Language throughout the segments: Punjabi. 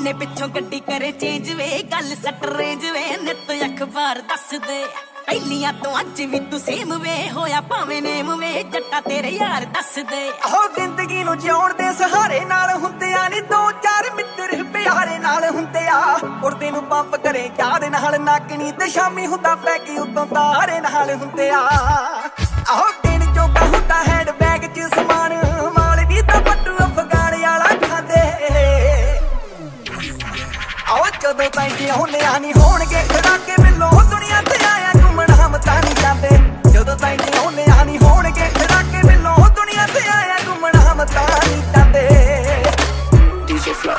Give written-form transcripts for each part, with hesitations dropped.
महीने पिछों गड्डी करे चेंज वे गल सट रेंज वे नित अखबार दस दे पहलियां तो अज भी तू सेम वे होया भावें नेम वे जट्टा तेरे यार दस दे हो जिंदगी नू जिउण दे सहारे नाल हुंदे आ नी दो चार मित्र प्यारे नाल हुंदे आ उड़दे नू पंप करे यार नाल नाकनी ते शामी हुंदा पैकी उतों तारे नाल हुंदे आ आहो दिन जोगा हुंदा हैंड बैग च समान माल भी तां पट्टू अफगान वाला खांदे आओ जदों ताईं जिउंदे आ नी होणगे खड़ाके मिलो दुनिया ते आया घुमण हम तां नी जांदे जदों ताईं जिउंदे आ नी होणगे खड़ाके मिलो दुनिया ते आया घुमण हम तां नी जांदे DJ Flow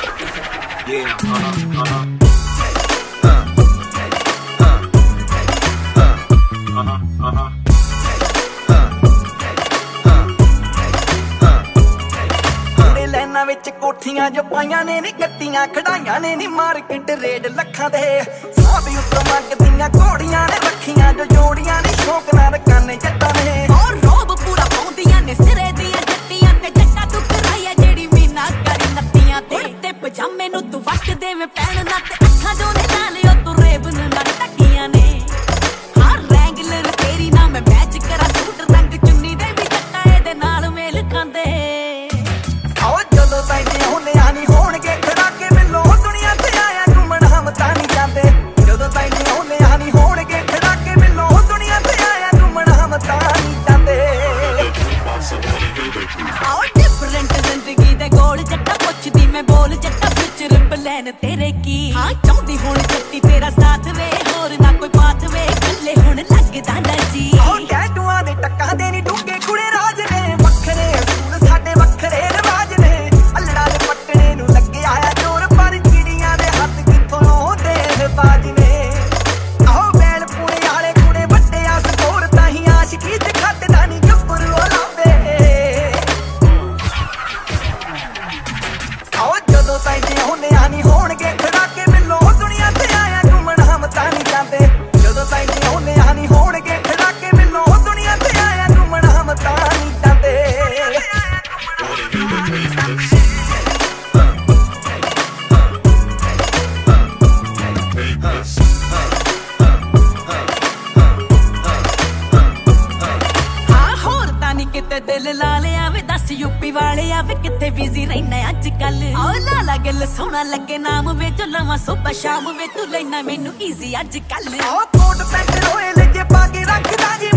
ਲੈਣਾ ਵਿੱਚ ਕੋਠੀਆਂ ਜੋ ਪਾਈਆਂ ਨੇ ਨੀ ਗੱਡੀਆਂ ਖੜਾਈਆਂ ਨੇ ਨੀ ਮਾਰਕੀਟ ਰੇਡ ਲੱਖਾਂ ਦੇ ਸਾਹ ਵੀ ਉੱਤੋਂ ਮੰਗਦੀਆਂ ਘੋੜੀਆਂ ਨੇ ਰੱਖੀਆਂ ਜੋ ਜੋੜੀਆਂ ਨੀ ਸ਼ੌਕ ਨਾਲ ਰਕਾਨੇ ਜੱਟਾਂ ਨੇ ਔਰ ਰੋਬ ਪੂਰਾ ਪਾਉਂਦੀਆਂ ਨੇ ਸਿਰੇ ਦੀਆਂ ਜੱਟੀਆਂ ਤੇ ਜੱਟਾ ਤੂੰ ਕਰਾਇਆ ਜਿਹੜੀ ਮੀਨਾ ਕਰੀ ਨੱਤੀਆਂ ਤੇ ਪਜਾਮੇ ਨੂੰ ਤੂੰ ਵੱਟ ਦੇਵੇਂ ਪੈਣ ਨਾ ਤੇ ਅੱਖਾਂ ਜੋ ਨੇ ਨਾਲਿਓ ਤੂੰ ਰੇਬ ਨਾ ਟੱਕੀਆਂ ਨੇ ਹਰ ਰੈਂਗਲਰ ਤੇਰੀ ਨਾ ਮੈਂ ਮੈਚ ਕਰਾਂ ਸੂਟ ਰੰਗ ਚੁੰਨੀ ਦੇ ਵੀ ਜੱਟਾ ਇਹਦੇ ਨਾਲ ਮੇਲ ਖਾਂਦੇ ਜਦੋਂ ਤਾਈਂ ਜਿਉਂਦੇ ਆ ਨੀ ਹੋਣਗੇ ਖੜਾਕੇ ਮਿਲੋ ਦੁਨੀਆ ਤੇ ਆਇਆ ਘੁੰਮਣ ਹਮ ਤਾਂ ਨੀ ਜਾਂਦੇ ਜਦੋਂ ਤਾਈਂ ਜਿਉਂਦੇ ਆ ਨੀ ਹੋਣਗੇ ਖੜਾਕੇ ਮਿਲੋ ਦੁਨੀਆ ਤੇ ਆਇਆ ਘੁੰਮਣ ਹਮ ਤਾਂ ਨੀ ਜਾਂਦੇ ਆਓ ਡਿਫਰੈਂਟ ਜ਼ਿੰਦਗੀ ਦੇ ਗੋਲ ਜੱਟਾ ਪੁੱਛਦੀ ਮੈਂ ਬੋਲ ਜੱਟਾ ਫਿਊਚਰ ਪਲਾਨ ਤੇਰੇ ਕੀ ਹਾਂ ਚਾਹੁੰਦੀ ਹੁਣ ਜੱਟੀ ਤੇਰਾ ਸਾਥ ਵੇ ਹੋਰ ਨਾ ਕੋਈ ਬਾਤ ਵੇ ਕੱਲੇ ਹੁਣ ਲੱਗਦਾ ਨਾ ਜੀ ਆਓ ਟੈਟੂਆਂ ਦੇ ਟੱਕਾਂ ਦੇ ਨੀ ਡੂੰਘੇ ਕੁੜੇ ਰਾਜ ਨੇ ਵੱਖਰੇ ਅਸੂਲ ਸਾਡੇ ਵੱਖਰੇ ਰਿਵਾਜ ਨੇ ਅਲੜਾ ਦੇ ਪੱਟਣੇ ਨੂੰ ਲੱਗਿਆ ਆ ਜੋਰ ਪਰ ਚਿੜੀਆਂ ਦੇ ਹੱਥ ਕਿੱਥੋਂ ਆਉਂਦੇ ਬਾਜ ਨੇ ਆਓ ਬੈਲ ਪੂਰੇ ਵਾਲੇ ਕੁੜੇ ਵੱਡੇ ਆ ਸਕੋਰ ਤਾਂ ਹੀ ਆਸ਼ਕੀ ਤੇ ਖੱਟਦਾ ਨੀ ਗੱਭਰੂ ਲਾਉਂਦੇ ਆਓ ਜਦੋਂ ਤਾਈਂ ਜਿਉਂਦੇ ਆ ਨੀ ਹੋਣਗੇ ਖੜਾਕੇ ਮਿਲੋ ਦੁਨੀਆ ਤੇ ਆਇਆ ਘੁੰਮਣ ਹਮ ਤਾਂ ਨੀ ਜਾਂਦੇ ਜਦੋਂ ਤਾਈਂ ਜਿਉਂਦੇ ਆ ਨੀ ਹੋਣਗੇ ਖੜਾਕੇ ਮਿਲੋ ਦੁਨੀਆ ਤੇ ਆਇਆ ਘੁੰਮਣ ਹਮ ਤਾਂ ਨੀ ਜਾਂਦੇ ਕਿਤੇ ਦਿਲ ਲਾ ਲਿਆ ਵੇ ਦੱਸ ਯੂਪੀ ਵਾਲਿਆ ਵੇ ਕਿੱਥੇ ਬਿਜ਼ੀ ਰਹਿਣਾ ਅੱਜ ਕੱਲ ਆਓ ਲਾਲਾ ਗੱਲ ਸੋਹਣਾ ਲੱਗੇ ਨਾਮ ਵੇ ਜੋ ਲਵਾਂ ਸੁਬਹ ਸ਼ਾਮ ਵੇ ਤੂੰ ਲੈਣਾ ਮੈਨੂੰ ਈਜ਼ੀ ਅੱਜ ਕੱਲ ਆਓ ਕੋਟ ਪੈਂਟ ਰੋਏ ਲੱਗੇ ਪਾ ਕੇ ਰੱਖਦਾ ਜੀ